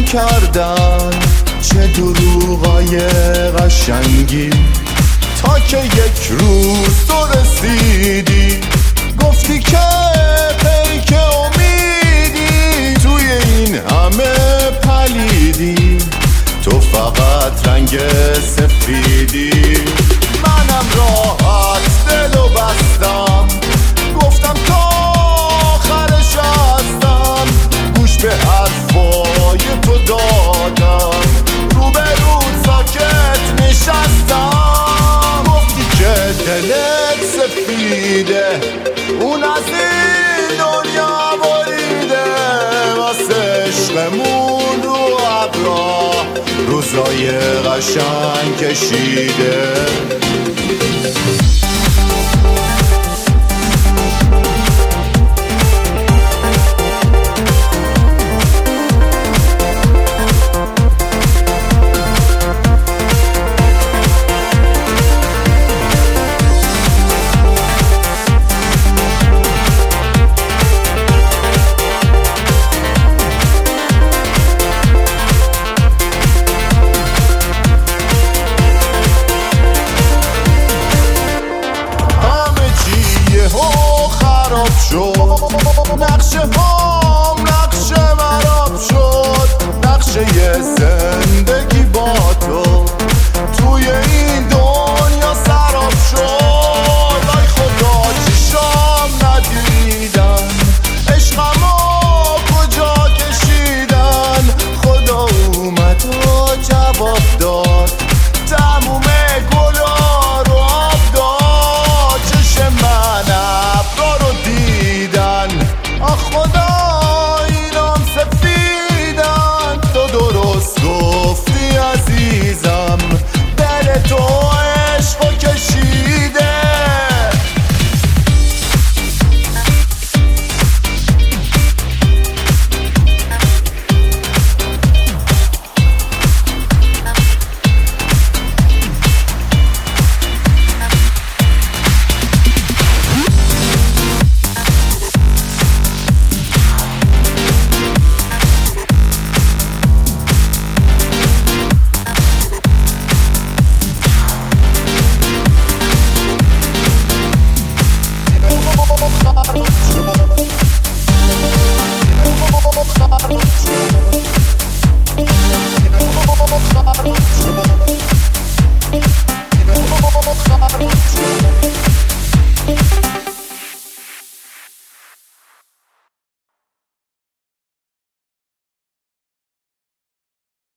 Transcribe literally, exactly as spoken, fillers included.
کردن چه دروغای قشنگی، تا که یک روز تو رسیدی گفتی که پیک امیدی، توی این همه پلیدی تو فقط رنگ سفیدی. منم راحت دلو بستم، گفتم تا آخرش هستم، گوش به حرفای تو دادم، رو به رو ساکت نشستم. گفتی که دلت سفیده، اون از این دنیا بریده، واسه عشقمون رو ابرا روزای قشنگ کشیده. نقشه هم نقشه مراب شد، نقشه زندگی با تو توی این دنیا سراب شد. ای خدا چشام ندیدن عشقمو کجا کشیدن، خدا اومد و جواب داد، تموم گلا رو آب داد، چشم من ابرا رو دیدن، آخ خدا اینام سفیدن. تو درست گفتی عزیزم، دل تو عشقو کشیده. Thank you.